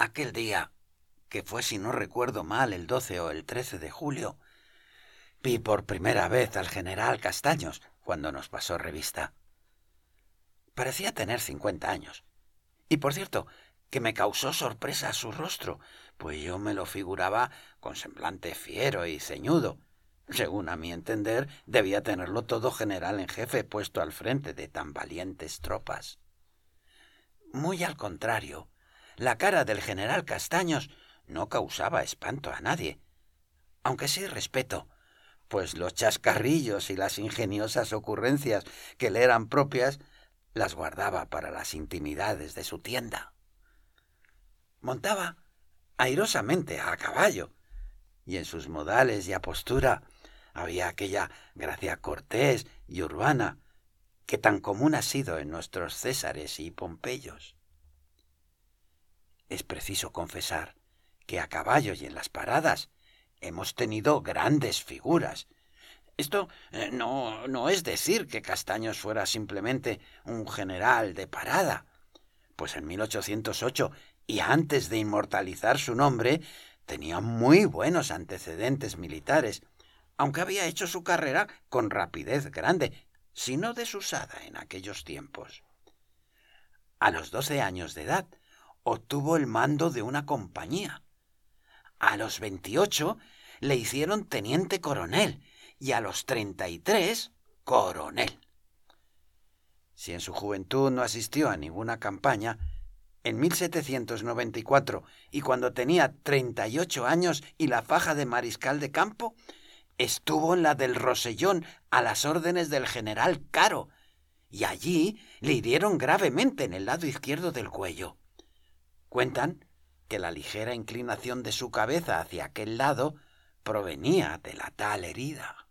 Aquel día, que fue si no recuerdo mal el 12 o el 13 de julio, vi por primera vez al general Castaños cuando nos pasó revista. Parecía tener 50 años. Y por cierto, que me causó sorpresa su rostro, pues yo me lo figuraba con semblante fiero y ceñudo. Según a mi entender, debía tenerlo todo general en jefe puesto al frente de tan valientes tropas. Muy al contrario, la cara del general Castaños no causaba espanto a nadie, aunque sí respeto, pues los chascarrillos y las ingeniosas ocurrencias que le eran propias las guardaba para las intimidades de su tienda. Montaba airosamente a caballo, y en sus modales y apostura había aquella gracia cortés y urbana que tan común ha sido en nuestros Césares y Pompeyos. Es preciso confesar que a caballo y en las paradas hemos tenido grandes figuras. Esto no es decir que Castaños fuera simplemente un general de parada, pues en 1808, y antes de inmortalizar su nombre, tenía muy buenos antecedentes militares, aunque había hecho su carrera con rapidez grande, si no desusada en aquellos tiempos. A los 12 años de edad obtuvo el mando de una compañía. A los 28 le hicieron teniente coronel y a los 33 coronel. Si en su juventud no asistió a ninguna campaña, en 1794, y cuando tenía 38 años y la faja de mariscal de campo, estuvo en la del Rosellón a las órdenes del general Caro, y allí le hirieron gravemente en el lado izquierdo del cuello. Cuentan que la ligera inclinación de su cabeza hacia aquel lado provenía de la tal herida.